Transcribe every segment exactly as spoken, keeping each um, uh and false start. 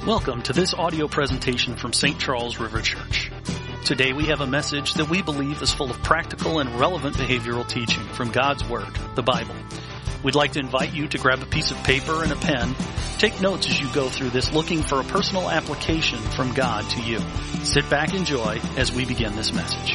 Welcome to this audio presentation from Saint Charles River Church. Today we have a message that we believe is full of practical and relevant behavioral teaching from God's Word, the Bible. We'd like to invite you to grab a piece of paper and a pen. Take notes as you go through this, looking for a personal application from God to you. Sit back, enjoy as we begin this message.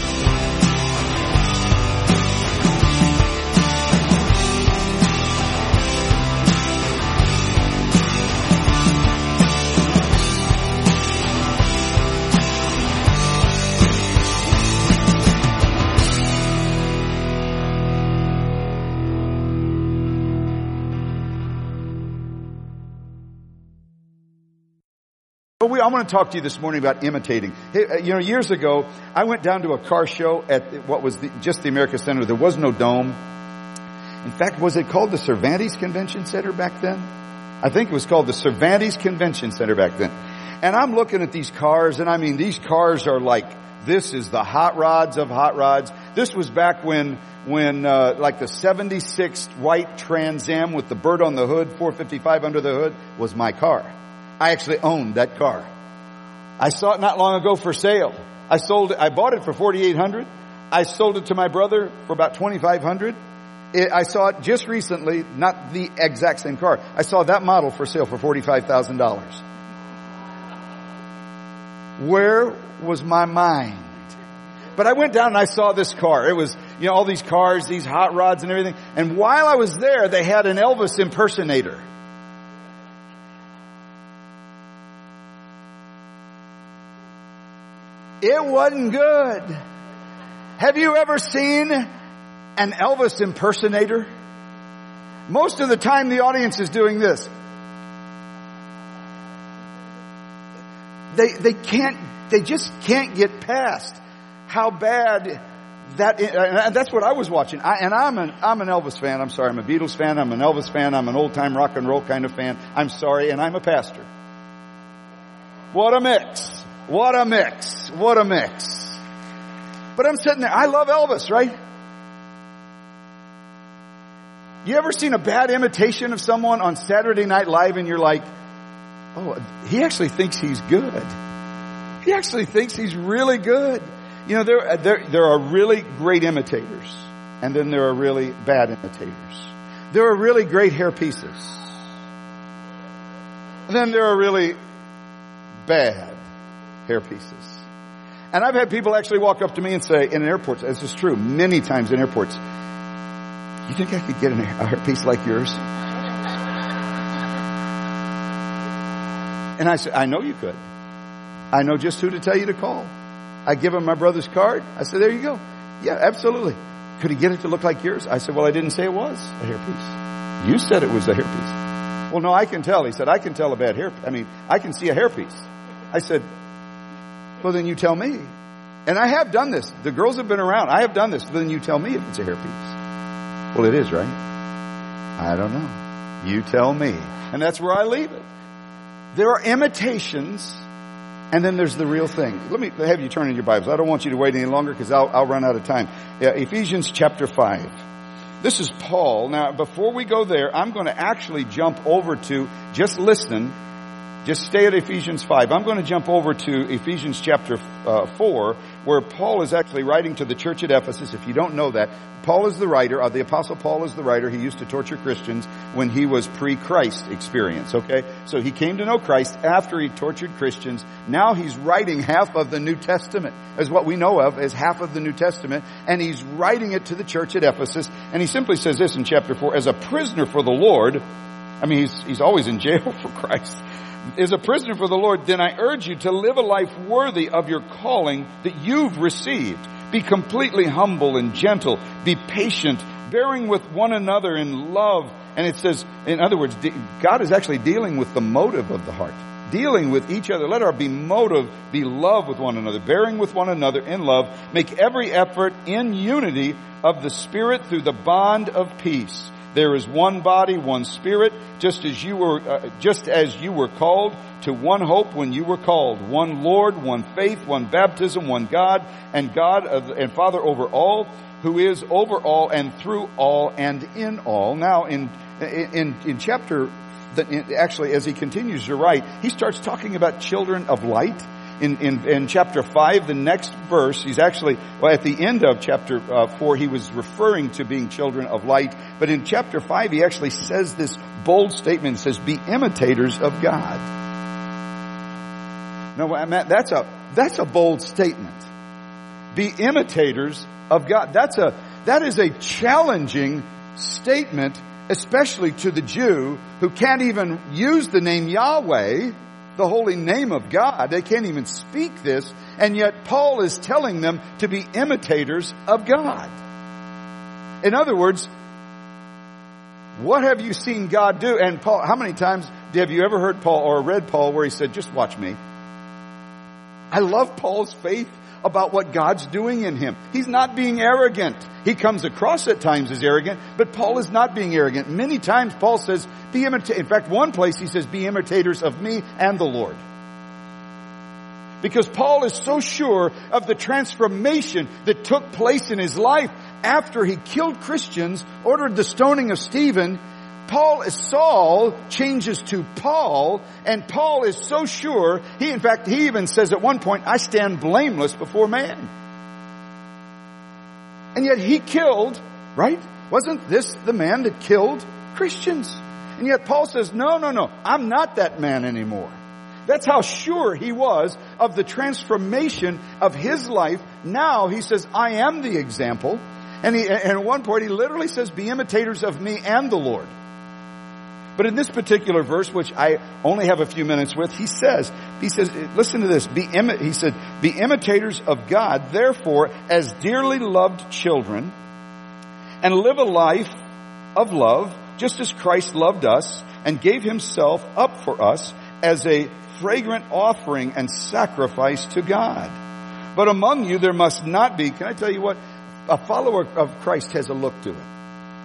But we, I want to talk to you this morning about imitating. Hey, you know, years ago, I went down to a car show at what was the, just the America Center. There was no dome. In fact, was it called the Cervantes Convention Center back then? I think it was called the Cervantes Convention Center back then. And I'm looking at these cars, and I mean, these cars are like, this is the hot rods of hot rods. This was back when, when, uh, like the seventy-six white Trans Am with the bird on the hood, four fifty-five under the hood, was my car. I actually owned that car. I saw it not long ago for sale. I sold it. I bought it for forty-eight hundred dollars. I sold it to my brother for about twenty-five hundred dollars. I saw it just recently, not the exact same car. I saw that model for sale for forty-five thousand dollars. Where was my mind? But I went down and I saw this car. It was, you know, all these cars, these hot rods and everything. And while I was there, they had an Elvis impersonator. It wasn't good. Have you ever seen an Elvis impersonator? Most of the time the audience is doing this. They, they can't, they just can't get past how bad that is. And that's what I was watching. I, and I'm an, I'm an Elvis fan. I'm sorry. I'm a Beatles fan. I'm an Elvis fan. I'm an old time rock and roll kind of fan. I'm sorry. And I'm a pastor. What a mix. What a mix. What a mix. But I'm sitting there. I love Elvis, right? You ever seen a bad imitation of someone on Saturday Night Live and you're like, oh, he actually thinks he's good. He actually thinks he's really good. You know, there, there, there are really great imitators. And then there are really bad imitators. There are really great hair pieces. And then there are really bad hair pieces. And I've had people actually walk up to me and say, in airports, this is true, many times in airports, you think I could get a hair piece like yours? And I said, I know you could. I know just who to tell you to call. I give him my brother's card. I said, there you go. Yeah, absolutely. Could he get it to look like yours? I said, well, I didn't say it was a hair piece. You said it was a hair piece. Well, no, I can tell. He said, I can tell a bad hair. I mean, I can see a hair piece. I said, well, then you tell me. And I have done this. The girls have been around. I have done this. Then you tell me if it's a hairpiece. Well, it is, right? I don't know. You tell me. And that's where I leave it. There are imitations, and then there's the real thing. Let me have you turn in your Bibles. I don't want you to wait any longer because I'll, I'll run out of time. Yeah, Ephesians chapter five. This is Paul. Now, before we go there, I'm going to actually jump over to, just listen, just stay at Ephesians five. I'm going to jump over to Ephesians chapter uh, four, where Paul is actually writing to the church at Ephesus. If you don't know that, Paul is the writer, uh, the apostle Paul is the writer. He used to torture Christians when he was pre-Christ experience, okay? So he came to know Christ after he tortured Christians. Now he's writing half of the New Testament, as what we know of as half of the New Testament, and he's writing it to the church at Ephesus. And he simply says this in chapter four, as a prisoner for the Lord, I mean, he's, he's always in jail for Christ. As a prisoner for the Lord, then I urge you to live a life worthy of your calling that you've received. Be completely humble and gentle. Be patient, bearing with one another in love. And it says, in other words, God is actually dealing with the motive of the heart. Dealing with each other. Let our be motive, be love with one another. Bearing with one another in love. Make every effort in unity of the Spirit through the bond of peace. There is one body, one Spirit, just as you were, uh, just as you were called to one hope when you were called. One Lord, one faith, one baptism, one God, and God of, and Father over all, who is over all and through all and in all. Now, in in in chapter the, actually, as he continues to write, he starts talking about children of light. In, in, in chapter five, the next verse, he's actually, well, at the end of chapter uh, four, he was referring to being children of light. But in chapter five, he actually says this bold statement, says, be imitators of God. No, that's a, that's a bold statement. Be imitators of God. That's a, that is a challenging statement, especially to the Jew who can't even use the name Yahweh, the holy name of God. They can't even speak this, and yet Paul is telling them to be imitators of God. In other words, what have you seen God do? And Paul, how many times have you ever heard Paul or read Paul where he said, just watch me? I love Paul's faith about what God's doing in him. He's not being arrogant. He comes across at times as arrogant, but Paul is not being arrogant. Many times Paul says, be imitators. In fact, one place he says, be imitators of me and the Lord. Because Paul is so sure of the transformation that took place in his life after he killed Christians, ordered the stoning of Stephen. Paul, Saul changes to Paul, and Paul is so sure, he in fact, he even says at one point, I stand blameless before man. And yet he killed, right? Wasn't this the man that killed Christians? And yet Paul says, no, no, no, I'm not that man anymore. That's how sure he was of the transformation of his life. Now he says, I am the example. And, he, and at one point he literally says, be imitators of me and the Lord. But in this particular verse, which I only have a few minutes with, he says, he says, listen to this, be imi- he said, be imitators of God, therefore, as dearly loved children, and live a life of love, just as Christ loved us, and gave himself up for us as a fragrant offering and sacrifice to God. But among you there must not be, can I tell you what? A follower of Christ has a look to it.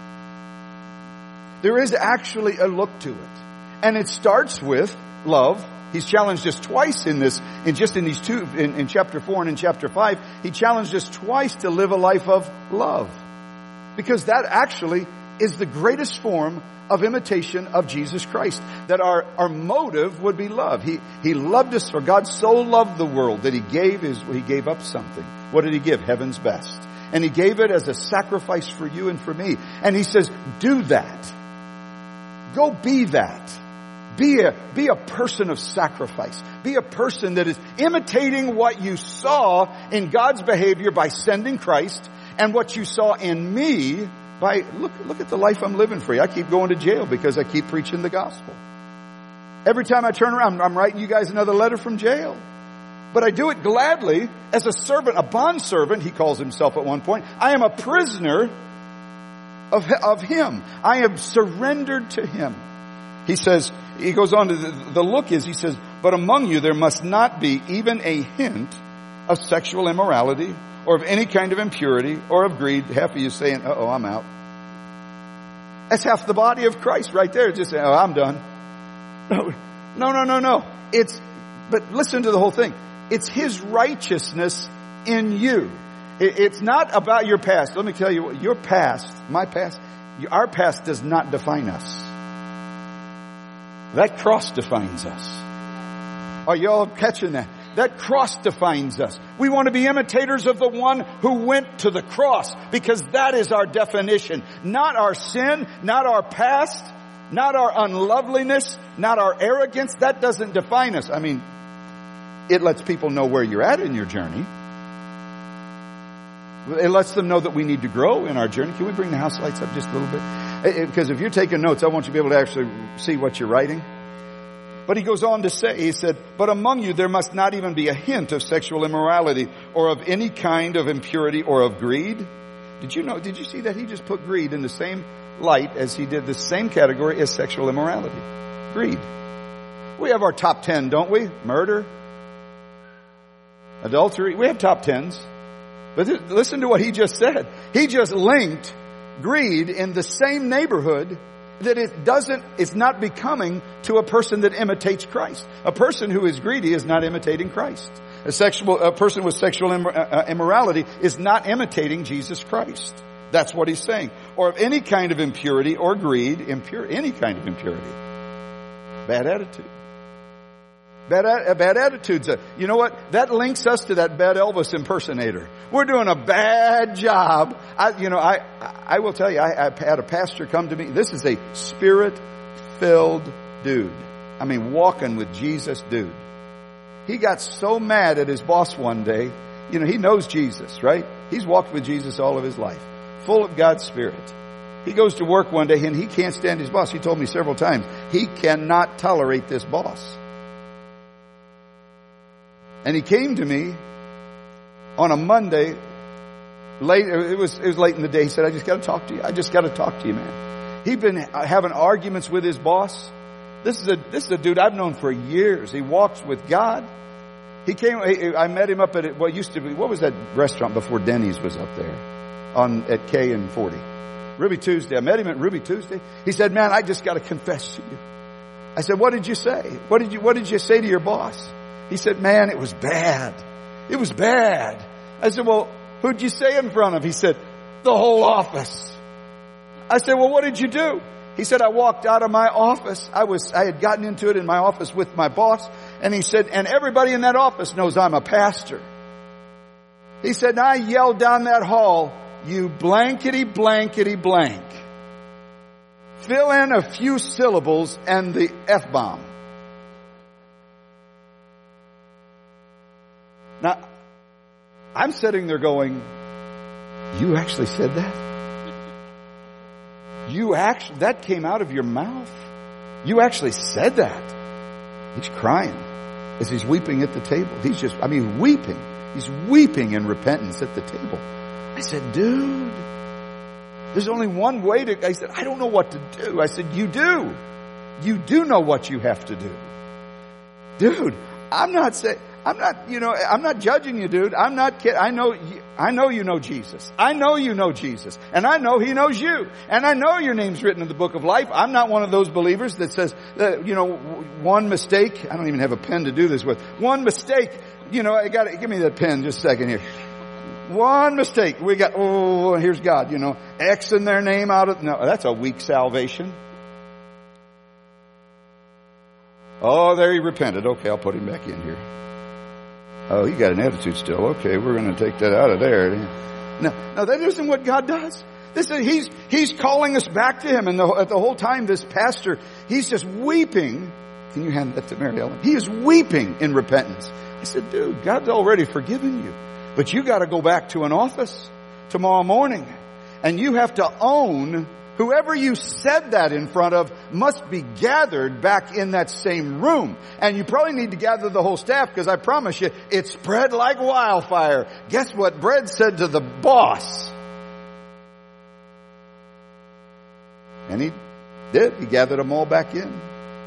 There is actually a look to it. And it starts with love. He's challenged us twice in this, in just in these two, in, in chapter four and in chapter five. He challenged us twice to live a life of love. Because that actually is the greatest form of imitation of Jesus Christ. That our, our motive would be love. He, he loved us, for God so loved the world that he gave his, he gave up something. What did he give? Heaven's best. And he gave it as a sacrifice for you and for me. And he says, do that. Go be that. Be a, be a person of sacrifice. Be a person that is imitating what you saw in God's behavior by sending Christ, and what you saw in me by, look, look at the life I'm living for you. I keep going to jail because I keep preaching the gospel. Every time I turn around, I'm writing you guys another letter from jail. But I do it gladly as a servant, a bondservant, he calls himself at one point. I am a prisoner Of, of him. I am surrendered to him. He says, he goes on to the, the look is, he says, but among you there must not be even a hint of sexual immorality or of any kind of impurity or of greed. Half of you saying, uh-oh, I'm out. That's half the body of Christ right there. Just saying, oh, I'm done. No, no, no, no, no. It's, but listen to the whole thing. It's his righteousness in you. It's not about your past. Let me tell you what, your past, my past, our past does not define us. That cross defines us. Are you all catching that? That cross defines us. We want to be imitators of the one who went to the cross, because that is our definition. Not our sin, not our past, not our unloveliness, not our arrogance. That doesn't define us. I mean, it lets people know where you're at in your journey. It lets them know that we need to grow in our journey. Can we bring the house lights up just a little bit? Because if you're taking notes, I want you to be able to actually see what you're writing. But he goes on to say, he said, but among you there must not even be a hint of sexual immorality or of any kind of impurity or of greed. Did you know, did you see that he just put greed in the same light as he did the same category as sexual immorality? Greed. We have our top ten, don't we? Murder, adultery. We have top tens. But listen to what he just said. He just linked greed in the same neighborhood that it doesn't, it's not becoming to a person that imitates Christ. A person who is greedy is not imitating Christ. A sexual, a person with sexual immorality is not imitating Jesus Christ. That's what he's saying. Or of any kind of impurity or greed, impure, any kind of impurity. Bad attitude. Bad, a bad attitude's a, you know what? That links us to that bad Elvis impersonator. We're doing a bad job. I, you know, I, I will tell you, I, I had a pastor come to me. This is a spirit-filled dude. I mean, walking with Jesus dude. He got so mad at his boss one day. You know, he knows Jesus, right? He's walked with Jesus all of his life. Full of God's Spirit. He goes to work one day and he can't stand his boss. He told me several times, he cannot tolerate this boss. And he came to me on a Monday, late, it was, it was late in the day. He said, I just got to talk to you. I just got to talk to you, man. He'd been having arguments with his boss. This is a, this is a dude I've known for years. He walks with God. He came, I met him up at what used to be, what was that restaurant before Denny's was up there on, at K and forty? Ruby Tuesday. I met him at Ruby Tuesday. He said, man, I just got to confess to you. I said, what did you say? What did you, what did you say to your boss? He said, man, it was bad. It was bad. I said, well, who'd you say in front of? He said, the whole office. I said, well, what did you do? He said, I walked out of my office. I was, I had gotten into it in my office with my boss. And he said, and everybody in that office knows I'm a pastor. He said, and I yelled down that hall, you blankety blankety blank. Fill in a few syllables and the F-bomb. Now, I'm sitting there going, you actually said that? You actually, that came out of your mouth? You actually said that? He's crying as he's weeping at the table. He's just, I mean, weeping. He's weeping in repentance at the table. I said, dude, there's only one way to, I said, I don't know what to do. I said, you do. You do know what you have to do. Dude, I'm not saying, I'm not, you know, I'm not judging you, dude. I'm not kidding. I know, I know you know Jesus. I know you know Jesus. And I know He knows you. And I know your name's written in the book of life. I'm not one of those believers that says that, you know, one mistake. I don't even have a pen to do this with. One mistake. You know, I got to, give me that pen just a second here. One mistake. We got, oh, here's God, you know, Xing their name out of, no, that's a weak salvation. Oh, there he repented. Okay, I'll put him back in here. Oh, you got an attitude still. Okay, we're going to take that out of there. No, no, that isn't what God does. This is, he's, he's calling us back to Him. And the, the whole time, this pastor, he's just weeping. Can you hand that to Mary Ellen? He is weeping in repentance. I said, dude, God's already forgiven you. But you got to go back to an office tomorrow morning. And you have to own whoever you said that in front of must be gathered back in that same room. And you probably need to gather the whole staff, because I promise you, it spread like wildfire. Guess what Brad said to the boss? And he did. He gathered them all back in.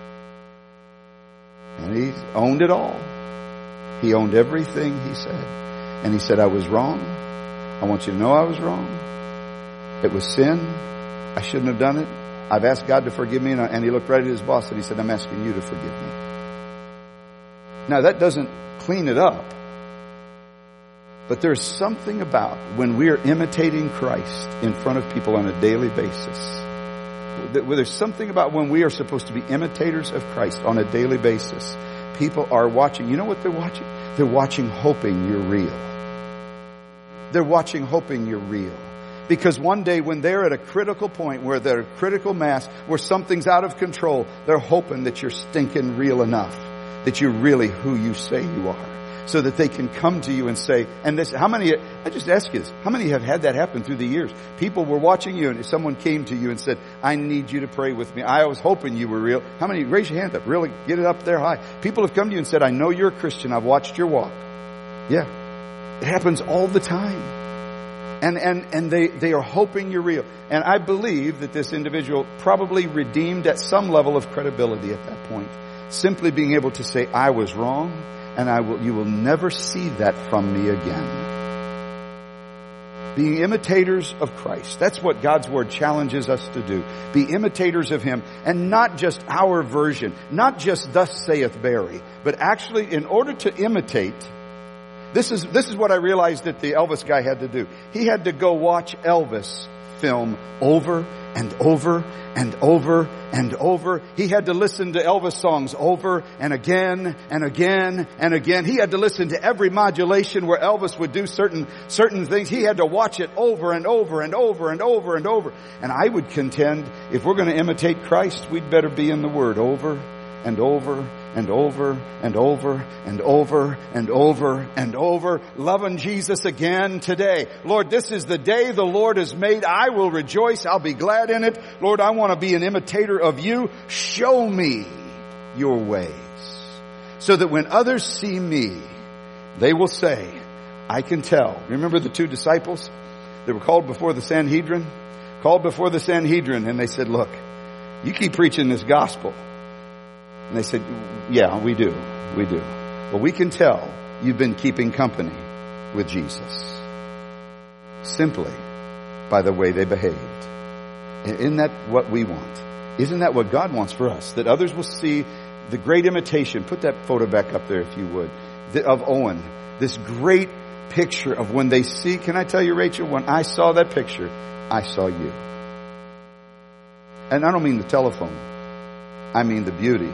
And he owned it all. He owned everything he said. And he said, I was wrong. I want you to know I was wrong. It was sin. I shouldn't have done it. I've asked God to forgive me. And, I, and he looked right at his boss and he said, I'm asking you to forgive me. Now that doesn't clean it up. But there's something about when we are imitating Christ in front of people on a daily basis. There's something about when we are supposed to be imitators of Christ on a daily basis. People are watching. You know what they're watching? They're watching hoping you're real. They're watching hoping you're real. Because one day when they're at a critical point, where they're a critical mass, where something's out of control, they're hoping that you're stinking real enough, that you're really who you say you are, so that they can come to you and say, and this, how many, I just ask you this, how many have had that happen through the years? People were watching you and someone came to you and said, I need you to pray with me. I was hoping you were real. How many, raise your hand up, really get it up there high. People have come to you and said, I know you're a Christian. I've watched your walk. Yeah. It happens all the time. And, and, and they, they are hoping you're real. And I believe that this individual probably redeemed at some level of credibility at that point. Simply being able to say, I was wrong, and I will, you will never see that from me again. Being imitators of Christ. That's what God's Word challenges us to do. Be imitators of Him, and not just our version. Not just thus saith Barry. But actually, in order to imitate, This is, this is what I realized that the Elvis guy had to do. He had to go watch Elvis film over and over and over and over. He had to listen to Elvis songs over and again and again and again. He had to listen to every modulation where Elvis would do certain, certain things. He had to watch it over and over and over and over and over. And I would contend, if we're going to imitate Christ, we'd better be in the Word over and over and over and over and over and over and over, loving Jesus again today. Lord, this is the day the Lord has made. I will rejoice. I'll be glad in it. Lord, I want to be an imitator of you. Show me your ways so that when others see me, they will say, I can tell. Remember the two disciples that were called before the Sanhedrin? Called before the Sanhedrin, and they said, look, you keep preaching this gospel. And they said, yeah, we do. We do. Well, we can tell you've been keeping company with Jesus simply by the way they behaved. Isn't that what we want? Isn't that what God wants for us? That others will see the great imitation. Put that photo back up there if you would. Of Owen. This great picture of when they see. Can I tell you, Rachel, when I saw that picture, I saw you. And I don't mean the telephone. I mean the beauty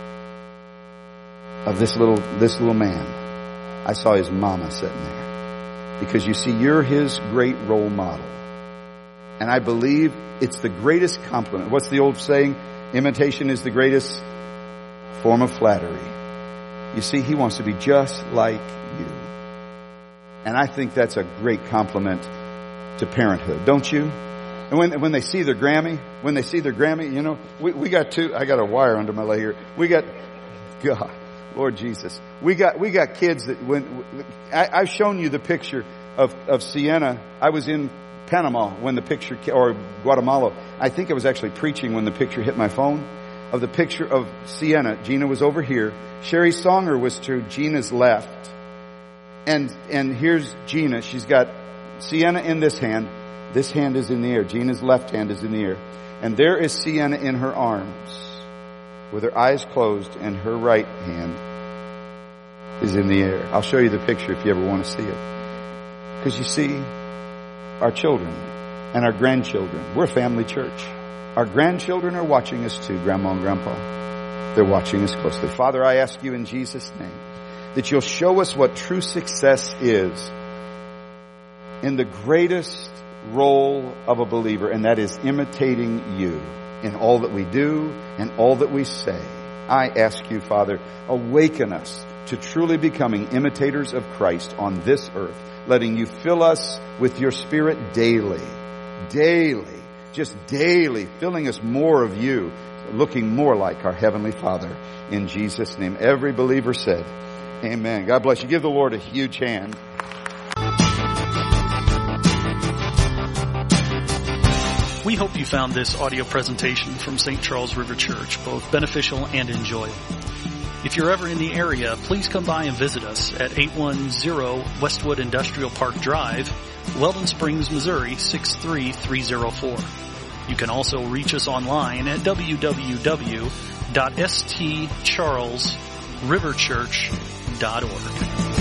of this little, this little man. I saw his mama sitting there. Because you see, you're his great role model. And I believe it's the greatest compliment. What's the old saying? Imitation is the greatest form of flattery. You see, he wants to be just like you. And I think that's a great compliment to parenthood, don't you? And when, when they see their Grammy, when they see their Grammy, you know, we, we got two, I got a wire under my leg here. We got, God, Lord Jesus. We got, we got kids that when, I, I've shown you the picture of, of Sienna. I was in Panama when the picture, or Guatemala. I think I was actually preaching when the picture hit my phone of the picture of Sienna. Gina was over here. Sherry Songer was to Gina's left. And, and here's Gina. She's got Sienna in this hand. This hand is in the air. Gina's left hand is in the air. And there is Sienna in her arms with her eyes closed, and her right hand is in the air. I'll show you the picture if you ever want to see it. Because you see, our children and our grandchildren, we're a family church. Our grandchildren are watching us too, Grandma and Grandpa. They're watching us closely. Father, I ask you in Jesus' name that you'll show us what true success is in the greatest role of a believer, and that is imitating you in all that we do and all that we say. I ask you, Father, awaken us to truly becoming imitators of Christ on this earth, letting you fill us with your Spirit daily, daily, just daily, filling us more of you, looking more like our Heavenly Father. In Jesus' name, every believer said, amen. God bless you. Give the Lord a huge hand. We hope you found this audio presentation from Saint Charles River Church both beneficial and enjoyable. If you're ever in the area, please come by and visit us at eight one zero Westwood Industrial Park Drive, Weldon Springs, Missouri six three three zero four. You can also reach us online at w w w dot s t charles river church dot org.